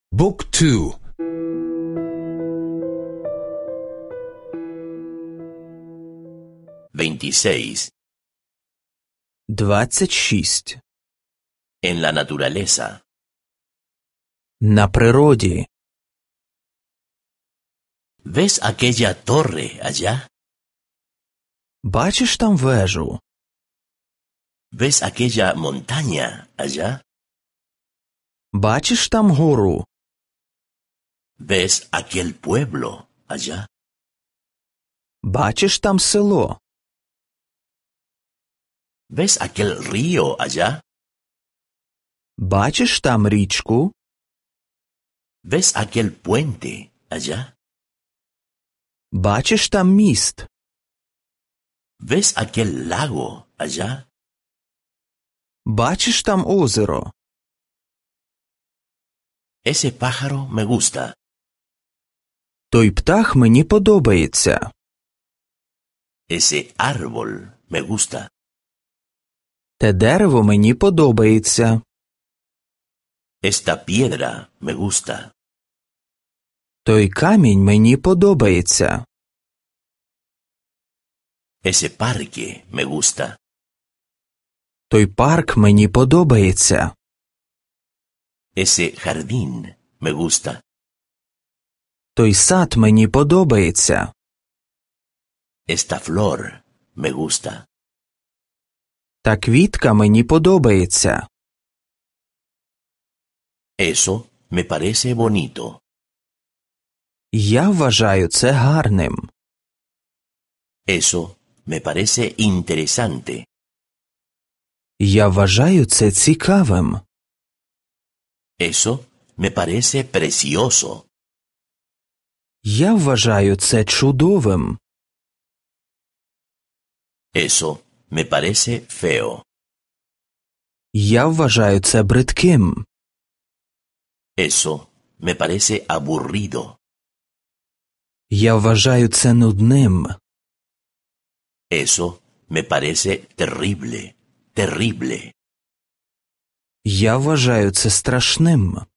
บุ๊กทู 26. 26. En la naturaleza. На природі. ¿Ves aquella torre allá? Бачиш там вежу? ¿Ves aquella montaña allá? Бачиш там гору? ¿Ves aquel pueblo allá? Бачиш там село? ¿Ves aquel río allá? Бачиш там річку? ¿Ves aquel puente allá? Бачиш там міст? ¿Ves aquel lago allá? Бачиш там озеро? Ese pájaro me gusta. Той птах мені подобається. Ese árbol me gusta. Те дерево мені подобається. Esta piedra me gusta. Той камінь мені подобається. Ese parque me gusta. Той парк мені подобається. Ese jardín me gusta. Той сад мені подобається. Esta flor me gusta. Та квітка мені подобається. Eso me parece bonito. Я вважаю це гарним. Eso me parece interesante. Я вважаю це цікавим. Eso me parece precioso. Я вважаю це чудовим. Eso me parece feo. Я вважаю це бридким. Eso me parece aburrido. Я вважаю це нудним. Eso me parece terrible, terrible. Я вважаю це страшним.